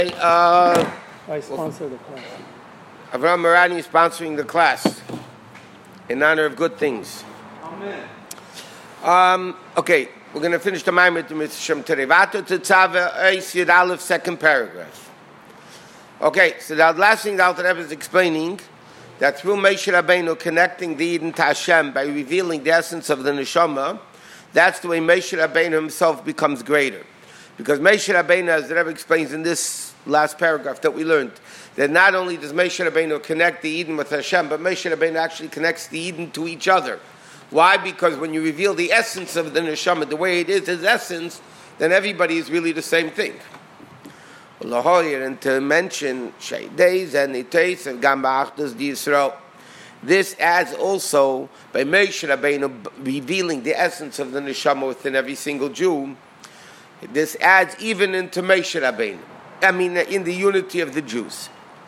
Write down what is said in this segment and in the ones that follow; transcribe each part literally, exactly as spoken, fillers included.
Uh, I sponsor the class. Avraham Marani is sponsoring the class in honor of good things. Amen. Um, okay, we're going to finish the Maimed to Mister Shem today. Vato Tetzava Eis Yud Aleph, second paragraph. Okay, so the last thing the Alter Rebbe is explaining that through Moshe Rabbeinu connecting the Eden to Hashem by revealing the essence of the Neshama, that's the way Moshe Rabbeinu himself becomes greater. Because Moshe Rabbeinu, as the Rebbe explains in this last paragraph that we learned, that not only does Moshe Rabbeinu connect the Eden with Hashem, but Moshe Rabbeinu actually connects the Eden to each other. Why? Because when you reveal the essence of the Neshama, the way it is, his essence, then everybody is really the same thing. And to mention Sheideis and Iteis and Gamba Achdus di Yisrael, this adds also, by Moshe Rabbeinu revealing the essence of the Neshama within every single Jew, this adds even into Moshe Rabbeinu. I mean, in the unity of the Jews.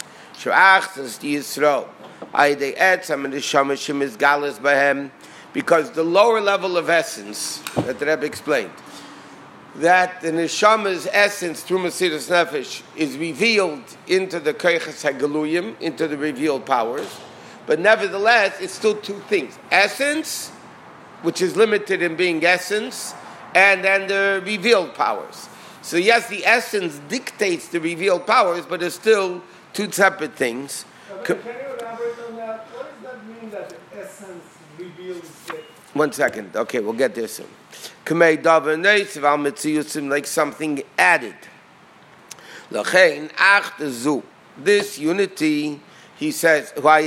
Because the lower level of essence that the Rebbe explained, that the Neshama's essence through Mesiras Nefesh is revealed into the Koyches HaGaluyim, into the revealed powers, but nevertheless, it's still two things. Essence, which is limited in being essence, and then the revealed powers. So yes, the essence dictates the revealed powers, but it's still two separate things. Can you elaborate on that? What does that mean that the essence reveals it? One second. Okay, we'll get there soon. Like something added. This unity, he says, by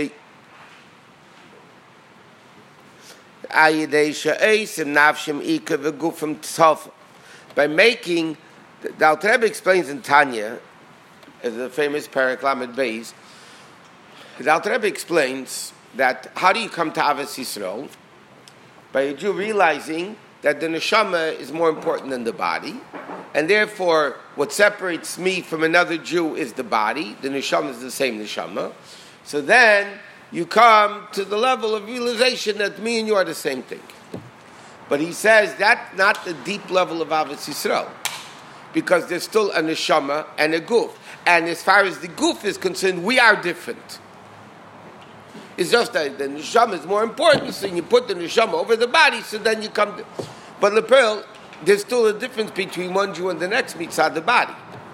making, the Alter Rebbe explains in Tanya, as the famous Perek Lamed Beis, the Alter Rebbe explains that how do you come to Avos Yisrael? By a Jew realizing that the Neshama is more important than the body, and therefore what separates me from another Jew is the body. The Neshama is the same Neshama. So then you come to the level of realization that me and you are the same thing. But he says that's not the deep level of Avos Yisrael, because there's still a Neshama and a Guf. And as far as the Guf is concerned, we are different. It's just that the Neshama is more important, so you put the Neshama over the body, so then you come to... But Lepel, there's still a difference between one Jew and the next mitzvah, the body.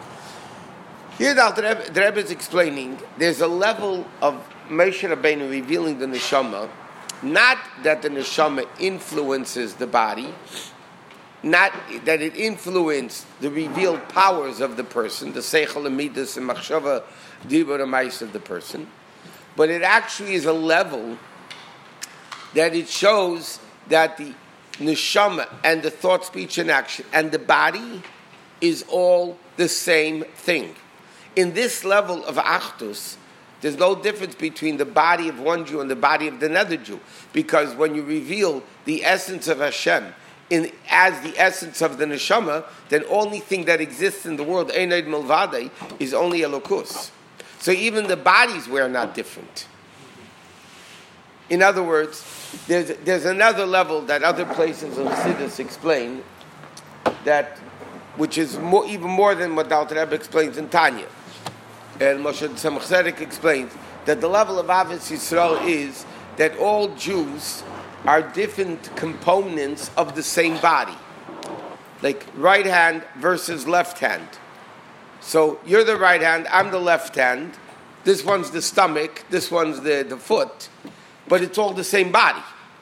Here the Rebbe, the Rebbe is explaining, there's a level of Moshe Rabbeinu revealing the Neshama, not that the Neshama influences the body, not that it influences the revealed powers of the person, the Seichel and Midas and Machshava, Dibur and Mais of the person, but it actually is a level that it shows that the Neshama and the thought, speech, and action and the body is all the same thing. In this level of Achdus, there's no difference between the body of one Jew and the body of another Jew, because when you reveal the essence of Hashem in, as the essence of the Neshama, then only thing that exists in the world, Einoid Milvadei, is only Elokus. So even the bodies were not different. In other words, there's, there's another level that other places of Siddur explain, that, which is more, even more than what the Alter Rebbe explains in Tanya. And Moshe Tzemach Tzedek explains that the level of Avos Yisrael is that all Jews are different components of the same body. Like right hand versus left hand. So you're the right hand, I'm the left hand. This one's the stomach, this one's the, the foot. But it's all the same body.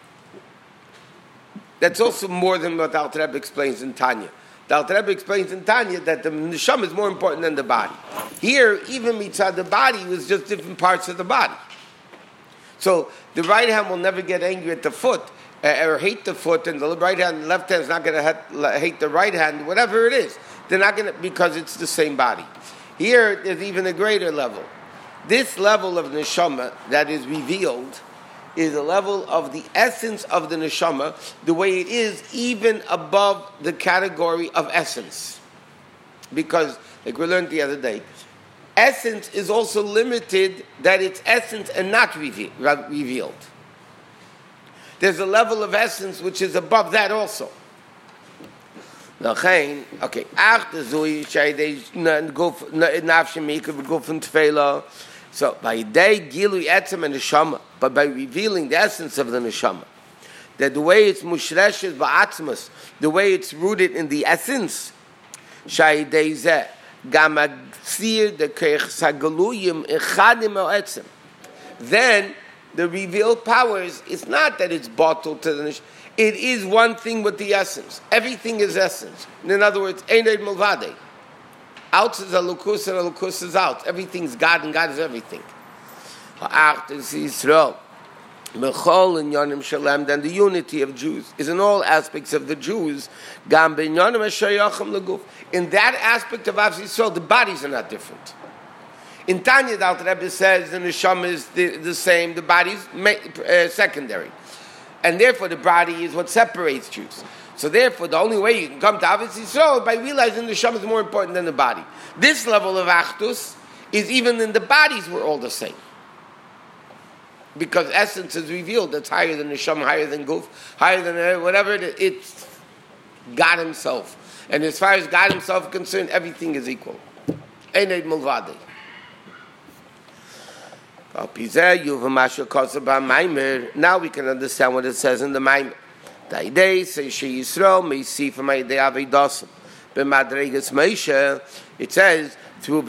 That's also more than what Alter Rebbe explains in Tanya. The Alter Rebbe explains in Tanya that the Neshama is more important than the body. Here, even mitzvah, the body was just different parts of the body. So the right hand will never get angry at the foot uh, or hate the foot, and the right hand, the left hand is not going to hate the right hand, whatever it is. They're not going to, because it's the same body. Here, there's even a greater level. This level of Neshama that is revealed is a level of the essence of the Neshama, the way it is, even above the category of essence. Because, like we learned the other day, essence is also limited that it's essence and not reve- revealed. There's a level of essence which is above that also. L'chein, okay, ach the zui shaydei guf nafshe mikra v'guf and tefela. So by day gilui etzem and neshama, but by revealing the essence of the neshama, that the way it's mushreshes ba'atzmas, the way it's rooted in the essence, shaydei zeh gam agsir the keich sagaluyim echadim el etzem. Then the revealed powers, it's not that it's bottled to the neshama. It is one thing with the essence. Everything is essence. In other words, Eined Milvade. Out is a lukus and a lukus is out. Everything's God and God is everything. Ha'ach is Yisrael. Mechol in Yonim Shalem. Then the unity of Jews is in all aspects of the Jews. Gam ben Yonim Eshayachim Leguf. In that aspect of Avos Yisrael, the bodies are not different. In Tanya, the Alter Rebbe says the neshama is the, the same, the body is uh, secondary. And therefore the body is what separates Jews. So therefore the only way you can come to Avos Yisrael is by realizing the neshama is more important than the body. This level of Achdus is even in the bodies we're all the same. Because essence is revealed, that's higher than neshama, higher than Guf, higher than whatever, it, it's God Himself. And as far as God Himself is concerned, everything is equal. Eined Milvade. Now we can understand what it says in the Maimer. It says, through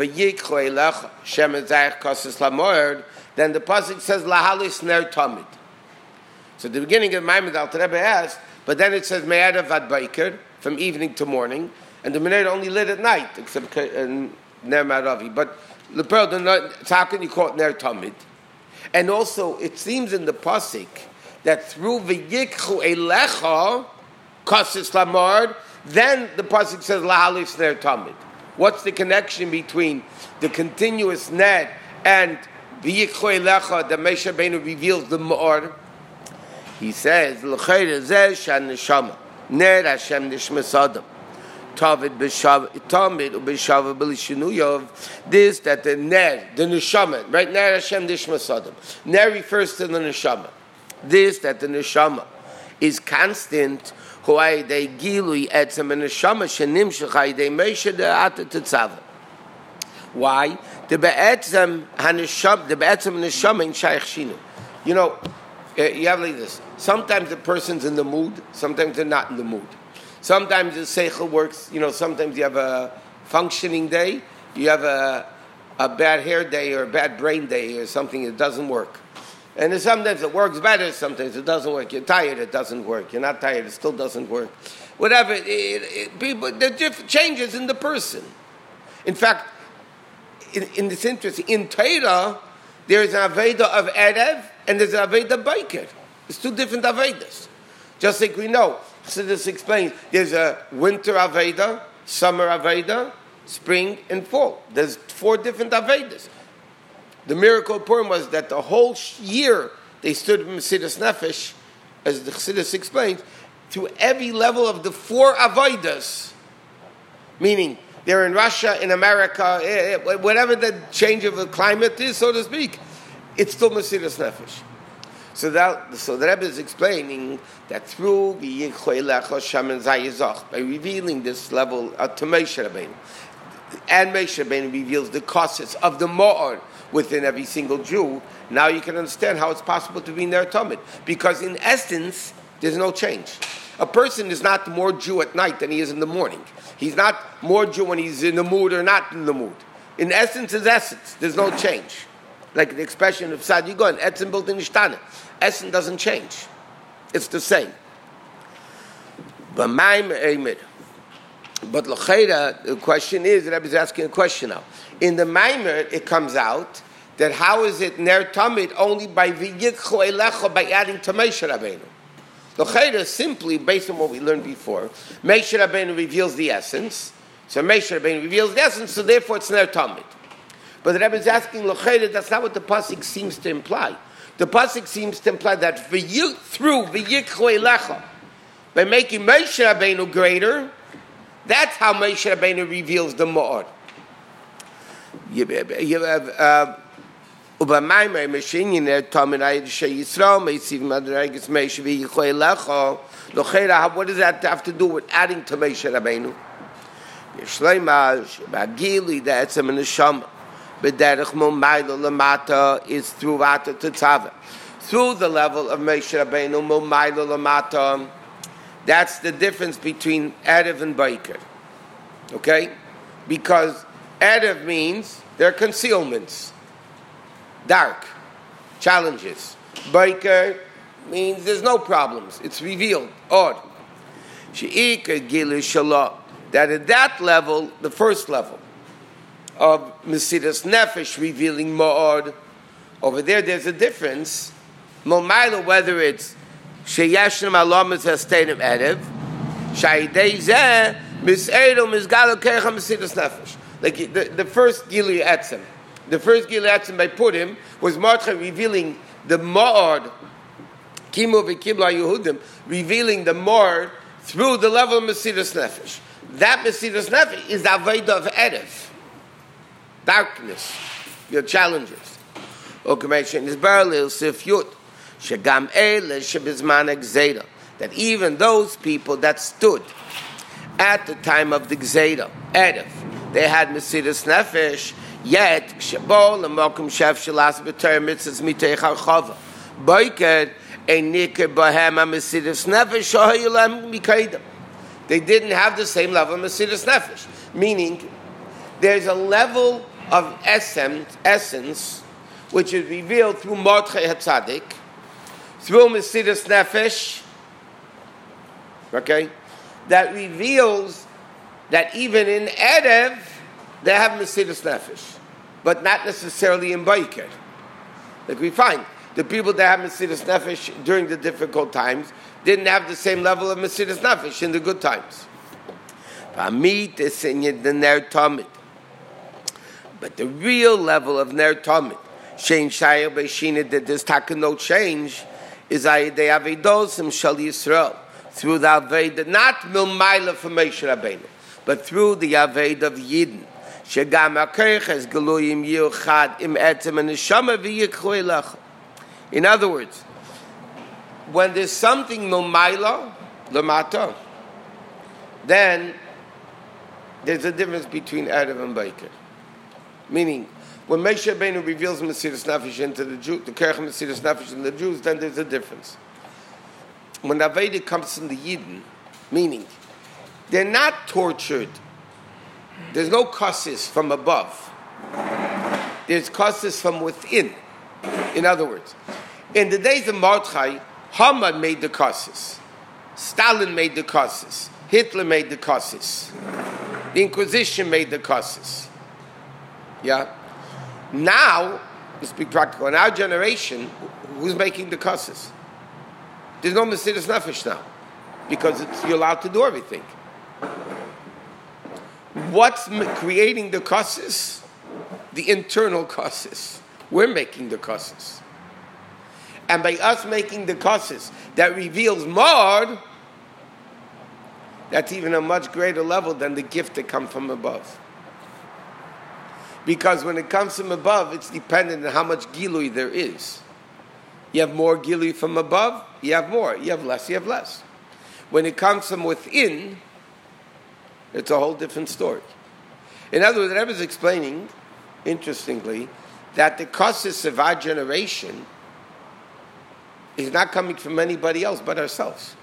then the pasuk says, Lahalis ner tamid. So the beginning of the Maimer, the Alter Rebbe asked, but then it says, Me'adav ad baiker, from evening to morning, and the Menorah only lit at night, except ner ma'aravi. But the pearl, so how can you call it ner tamid? And also, it seems in the pasuk that through v'yikchu elecha kasis lamard, then the pasuk says lahalis ner tamid. What's the connection between the continuous net and v'yikchu elecha that Moshe Rabbeinu reveals the ma'or? He says l'chayre zeh shan neshama ner Hashem nishmas adam. Tavid b'shav, Tamid u'b'shav b'lishinuyov. This that the ner, the neshama, right? Ner Hashem nishmas adam. Ner refers to the neshama. This that the neshama is constant. Huay de gilui etzem neshama shenimshach hayde Moshe de'ata tetzava. Why? The be'etzem hanesham, the be'etzem neshama in shaykh shinu. You know, you have like this. Sometimes the person's in the mood. Sometimes they're not in the mood. Sometimes the seichel works, you know, sometimes you have a functioning day, you have a, a bad hair day or a bad brain day or something, it doesn't work. And sometimes it works better, sometimes it doesn't work. You're tired, it doesn't work. You're not tired, it still doesn't work. Whatever, it, it, people, there are different changes in the person. In fact, in, in this interest, in Torah, there's an Aveda of Erev and there's an Aveda Baiker. It's two different Avedas. Just like we know. So this explains, there's a winter Aveda, summer Aveda, spring and fall. There's four different Avedas. The miracle of Purim was that the whole year they stood in Mesidas Nefesh, as the Chassidus explains, to every level of the four Avedas. Meaning, they're in Russia, in America, whatever the change of the climate is, so to speak, it's still Mesidas Nefesh. So that, so the Rebbe is explaining that through by revealing this level uh, to Moshe Rabbeinu, and Moshe Rabbeinu reveals the causes of the Ma'or within every single Jew. Now you can understand how it's possible to be ner tamid, because in essence there's no change. A person is not more Jew at night than he is in the morning. He's not more Jew when he's in the mood or not in the mood. In essence is essence. There's no change. Like the expression of Sadigon, Etzem built in Ishtana. Essence doesn't change. It's the same. But But L'cheira, the question is, the Rebbe is asking a question now. In the Maimer, it comes out that how is it ner tamid only by v'yikchu elecha, by adding to Moshe Rabbeinu. L'cheira, simply based on what we learned before, Moshe Rabbeinu reveals the essence, so Moshe Rabbeinu reveals the essence, so therefore it's ner tamid. But the Rebbe is asking L'cheira, that's not what the pasuk seems to imply. The pasuk seems to imply that v'yu, through v'yikchu elecha, by making Moshe Rabbeinu greater, that's how Moshe Rabbeinu reveals the Ma'or. You, you have, uh, Ubamaimer machine there Tominai She Yisrael may see Madregas may should be Lecho. Lochera, what does that have to do with adding to Moshe Rabbeinu? Yishleimash, Bagili, the Etzem and the Shama. B'derech Momaylo Lamata is through Vata Tetzava. Through the level of Moshe Rabbeinu, Momaylo Lamata. That's the difference between Erev and Baiker. Okay? Because Erev means there are concealments. Dark. Challenges. Baiker means there's no problems. It's revealed. Odd. She'ika Gilu Shalah. That at that level, the first level of Mesiras Nefesh revealing Ma'od, over there there's a difference. Momayla, whether it's Sheyashnim Alamas Hastenim Erev, Shaydei Zeh, Mis'edo Mizgalo Kecha Mesiras Nefesh. Like the, the first Gilu Etzem. The first Gilu Etzem by Purim was Mordechai revealing the Ma'od, Kimu v'Kibla Yehudim, revealing the Ma'od through the level of Mesiras Nefesh. That Mesiras Nefesh is the Avodah of Erev. Darkness, your challenges. Okamation is Barlil Sifyut. Shagam Ele Shebizman Gzeda. That even those people that stood at the time of the Gzeda, Erev, they had Mesiras Nefesh, yet Shabol and Mokum Shef Shalas B'Ter Mitzvahs Mitei Charchava. Boiker ein Niker Bahema Mesiras Nefesh Shohayulam Mikaidam. They didn't have the same level of Mesiras Nefesh. Meaning, there's a level of essence, essence which is revealed through Mordechai HaTzadik, through Mesiras Nefesh, okay, that reveals that even in Erev, they have Mesiras Nefesh, but not necessarily in Baiker. Like we find, the people that have Mesiras Nefesh during the difficult times didn't have the same level of Mesiras Nefesh in the good times. But the real level of Ner Tamid, Shein Shayah Beishina, that there's taka no change, is Ayidei Avedosim Shal Yisrael, through the Aved, not Milmaila from Moshe Rabbeinu, but through the Aved of Yidden. Shegam HaKerches Geluyim Yuchad Im Etzem and Neshama V'Yikhu Elecha. In other words, when there's something Milmaila, Lamata, then there's a difference between Erev and Baiker. Meaning, when Moshe Rabbeinu reveals Mesiras Nefesh into the Jew, the Kerech Mesiras Nefesh in the Jews, then there's a difference. When Aveda comes from the Yidden, meaning, they're not tortured. There's no causes from above. There's causes from within. In other words, in the days of Mordechai, Haman made the causes. Stalin made the causes. Hitler made the causes. The Inquisition made the causes. Yeah? Now, let's be practical, in our generation, who's making the causes? There's no Mesiras Nefesh now. Because it's, you're allowed to do everything. What's creating the causes? The internal causes. We're making the causes. And by us making the causes that reveals more, that's even a much greater level than the gift that comes from above. Because when it comes from above, it's dependent on how much gilui there is. You have more gilui from above, you have more. You have less, you have less. When it comes from within, it's a whole different story. In other words, I was explaining, interestingly, that the causes of our generation is not coming from anybody else but ourselves.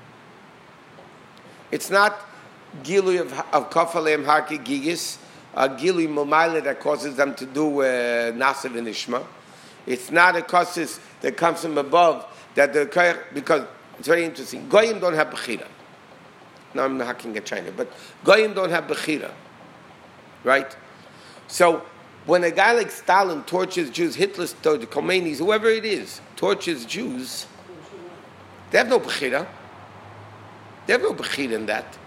It's not gilui of, of kafalem harki gigis, a gilui momaila that causes them to do uh, nasiv and ishma. It's not a causes that comes from above that the because it's very interesting. Goyim don't have bechira. No, I'm not hacking at China, but Goyim don't have bechira, right? So when a guy like Stalin tortures Jews, Hitler, the Khomeinis, whoever it is, tortures Jews, they have no bechira. They have no bechira in that.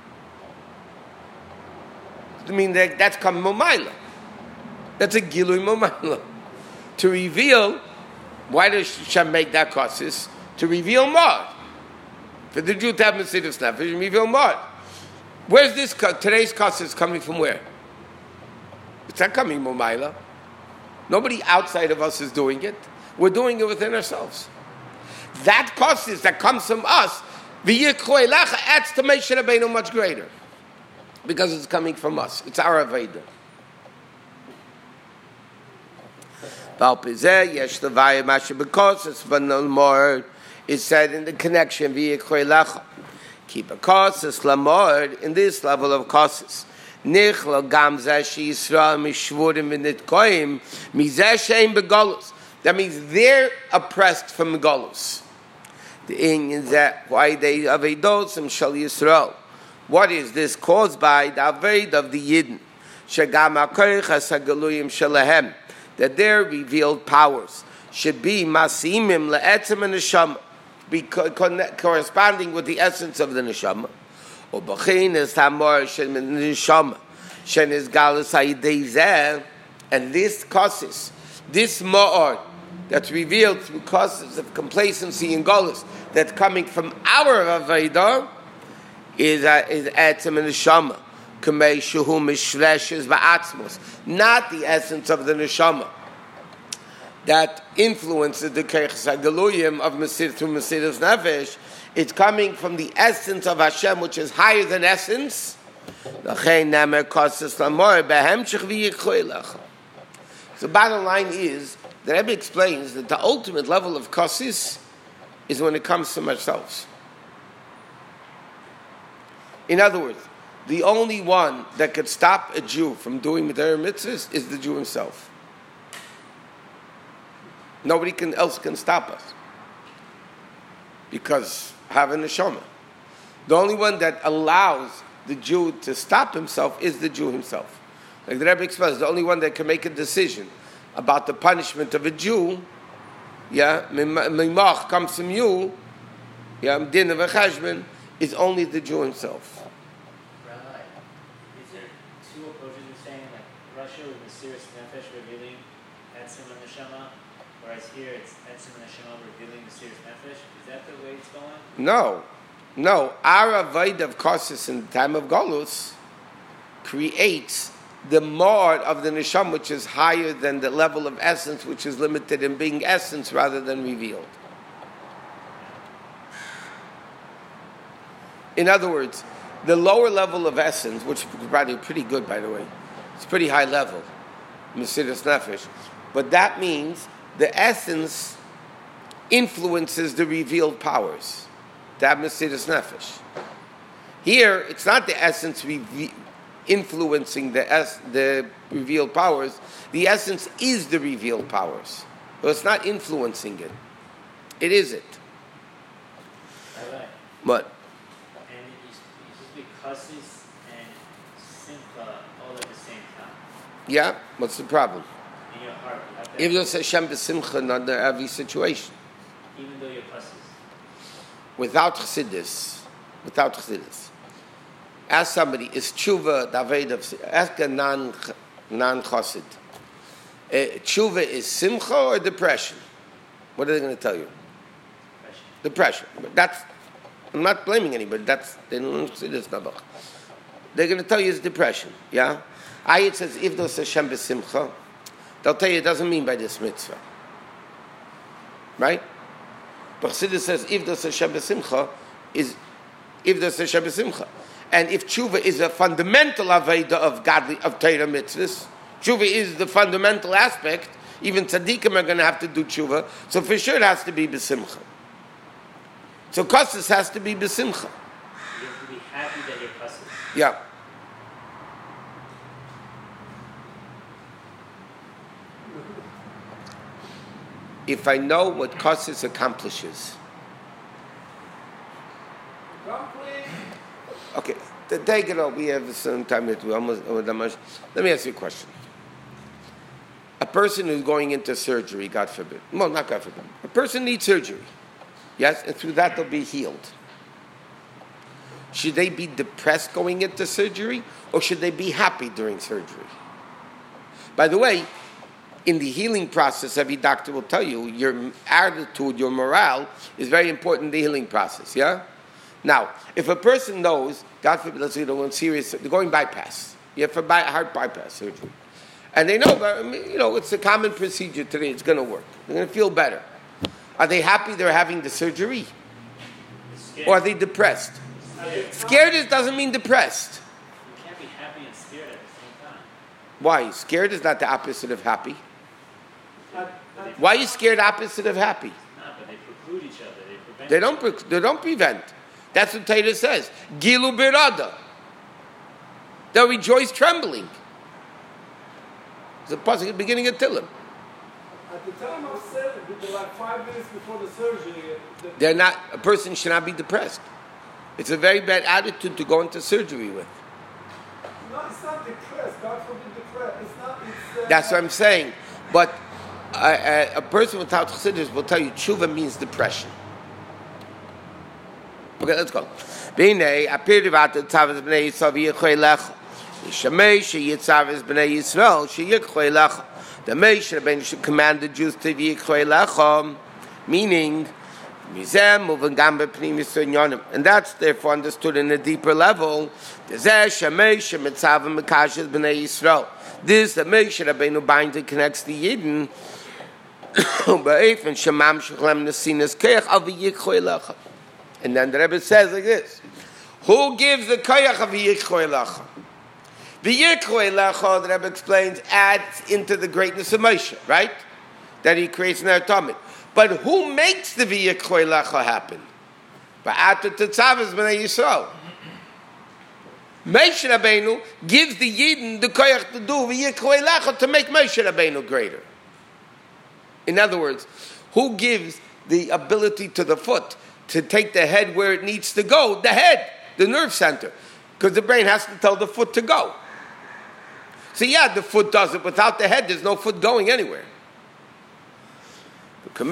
I mean, that, that's come momaila. That's a gilui momaila. To reveal, why does Hashem make that causes? To reveal more. For the Jew to have Mesiras Nefesh, reveal more. Where's this, today's causes coming from where? It's not coming momaila. Nobody outside of us is doing it. We're doing it within ourselves. That causes that comes from us, adds to Moshe Rabbeinu much greater. Because it's coming from us. It's our Aveda. It's said in the connection, keep a causes lamord in this level of causes. That means they're oppressed from Golus. The Indians that why they Avedosim Shal Yisrael. What is this caused by? The Aved of the Yidden. Shagam HaKoychas HaGaluyim Shalahem. That their revealed powers should be Masimim Le'etzem and Neshama, be corresponding with the essence of the Neshama. Or Bachin is Tamor Shem Neshama. Shen is Galus HaYidei Zeh. And this causes, this Ma'or, that's revealed through causes of complacency and Golus, that's coming from our Aveda, is uh, is Etzem and Neshama. Kamei Shehu Mishreshes Ba'atzmos. Not the essence of the Neshama that influences the Keiches HaGaluyim of Mesir through Mesir's Nefesh. It's coming from the essence of Hashem, which is higher than essence. So bottom line is, the Rebbe explains that the ultimate level of Kosis is when it comes from ourselves. In other words, the only one that could stop a Jew from doing Midar Mitzvahs is the Jew himself. Nobody can, else can stop us. Because having a Neshama. The only one that allows the Jew to stop himself is the Jew himself. Like the Rebbe explains, the only one that can make a decision about the punishment of a Jew, yeah, Mimach comes from you, yeah, Din of a Cheshbon, is only the Jew himself. Rabbi, is there two approaches you're saying? Like Russia with Mesiris Nefesh revealing Etzem and Neshama, whereas here it's Etzem and Neshama revealing Mesiris Nefesh? Is that the way it's going? No. No. Our Avodah of Kosis in the time of Golus creates the more of the Neshama, which is higher than the level of essence, which is limited in being essence rather than revealed. In other words, the lower level of essence, which is probably pretty good, by the way, it's pretty high level, Mesiris Nefesh, but that means the essence influences the revealed powers. That Mesiris Nefesh. Here, it's not the essence reve- influencing the es- the revealed powers. The essence is the revealed powers. But it's not influencing it. It is it. Right. What? And it used, it used to be Kosis and Simcha all at the same time. Yeah? What's the problem? In your heart, you have that. Even though it's Hashem b'simcha under every situation. Even though you're Kosis. Without chassidus, without chassidus. Ask somebody, is tshuva the Aved of, ask a non, non-chassid. Uh, tshuva is simcha or depression? What are they going to tell you? Depression. Depression. But that's, I'm not blaming anybody, that's, they don't know chassidus nabach. They're going to tell you it's depression, yeah? Ayat says, if there's Hashem b'simcha, they'll tell you it doesn't mean by this mitzvah. Right? But Chassidus says, if there's Hashem b'simcha, is if there's Hashem b'simcha. And if tshuva is a fundamental aveda of godly, of Torah mitzvahs, tshuva is the fundamental aspect, even tzaddikim are going to have to do tshuva, so for sure it has to be b'simcha. So kosis has to be b'simcha. You have to be happy that you're Kosis. Yeah. If I know what kosis accomplishes. Okay, the day you know, we have some time that we almost over that much. Let me ask you a question. A person who's going into surgery, God forbid. Well, not God forbid. A person needs surgery. Yes, and through that they'll be healed. Should they be depressed going into surgery, or should they be happy during surgery? By the way, in the healing process, every doctor will tell you, your attitude, your morale is very important in the healing process, yeah? Now, if a person knows, God forbid, let's say they're going serious, they're going bypass. You have a heart bypass surgery. And they know, but I mean, you know, it's a common procedure today. It's going to work. They're going to feel better. Are they happy they're having the surgery? Or are they depressed? Scared. Scared is, doesn't mean depressed. You can't be happy and scared at the same time. Why? Scared is not the opposite of happy. At, at, Why is scared opposite of happy? No, but they preclude each other. They prevent. They don't. Pre- they don't prevent. That's what Torah says. Gilu birada. They'll rejoice trembling. It's a pasuk at the beginning of Tillim. at the time of surgery, like five minutes before the surgery, the, They're not. A person should not be depressed. It's a very bad attitude to go into surgery with. no, it's not depressed. God forbid depressed. It's not. It's, uh, That's what I'm saying. But a, a, a person without chassidus will tell you tshuva means depression. Okay, let's go. B'nei apir divat tzavos b'nei Yisrael v'yichoi lecha. Yishamei sheyitzavos b'nei Yisrael sheyichoi lecha. The Moshe Rabbeinu should command the Jews to v'yichoi lecha, meaning mizem moving gam b'pnim yisrael, and that's therefore understood in a deeper level. Dezeh shemei shemitzav mekashes b'nei Yisrael. This the Moshe Rabbeinu binds and connects the Yidden. Ba'efen shemam shechlem nesinas keich al v'yichoi lecha. And then the Rebbe says like this: who gives the koyach of v'yichoi lecha? V'yichoi lecha, the Rebbe explains, adds into the greatness of Moshe, right? That he creates an Ertamid. But who makes the v'yichoi lecha happen? Ba'at tetzavos b'nei Yisrael. Moshe Rabbeinu gives the Yidden the koyach to do v'yichoi lecha to make Moshe Rabbeinu greater. In other words, who gives the ability to the foot to take the head where it needs to go? The head, the nerve center. Because the brain has to tell the foot to go. So yeah, the foot does it. Without the head, there's no foot going anywhere. The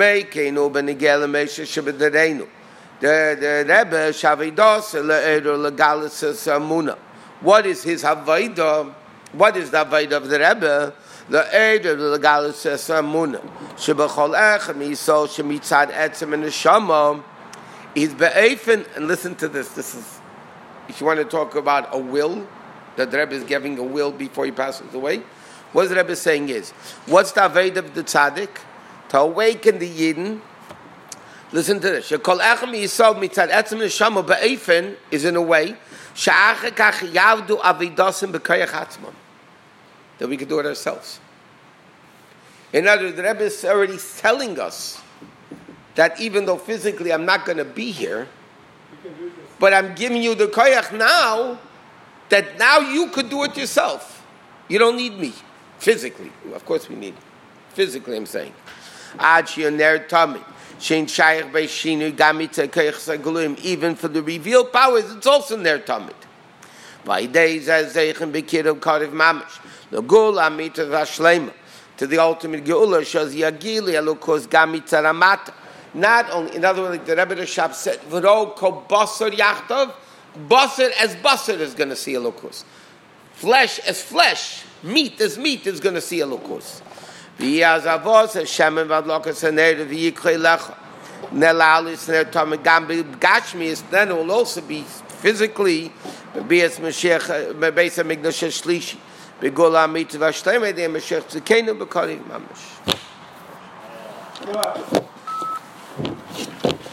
the Rebbe Shavidos Legalisis Amuna. What is his Havaidah? What is the Havaidah of the Rebbe? The aid of the Legalisis Amuna. Shebachol Echem Yisol Shemitzad Etzem and Neshama. He's be'efen, and listen to this. This is, if you want to talk about a will, that the Rebbe is giving a will before he passes away. What the Rebbe is saying is, what's the Aved of the Tzaddik? To awaken the Yidden. Listen to this. Shekol echem yisod mitzad etzem neshama be'efen is in a way she'ache kach yavdu avidasim b'koyach atzmam, that we can do it ourselves. In other words, the Rebbe is already telling us that even though physically I'm not going to be here, but I'm giving you the koyach now, that now you could do it yourself. You don't need me physically. Of course we need physically, I'm saying. Ad she'oner tamid shein shayach be'shinu gamita koyach sagulim. Even for the revealed powers, it's also ner tamid. Vayidei zayzeichem b'kirav kariv mamish l'gul amita v'ashlema, to the ultimate geula shaz yagili alukos gamita ramata. Not only, in other words, like the Rebbe Rashab said, "V'ro ko basar yachtov, basar as basar is going to see a lukus, flesh as flesh, meat as meat is going to see a lukus." V'yazavos Hashem v'adlokas haner v'yikrei lecha nelalis ner tamid gambi gashmis. Then it will also be physically b'bias Mashiach b'beis hamikdash shlishi b'gol amit v'ashleim edei Mashiach tzikenu b'kariv mamash.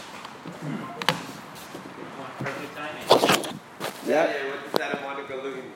Perfect timing. Yeah. Yeah, what does that? I want to go looking.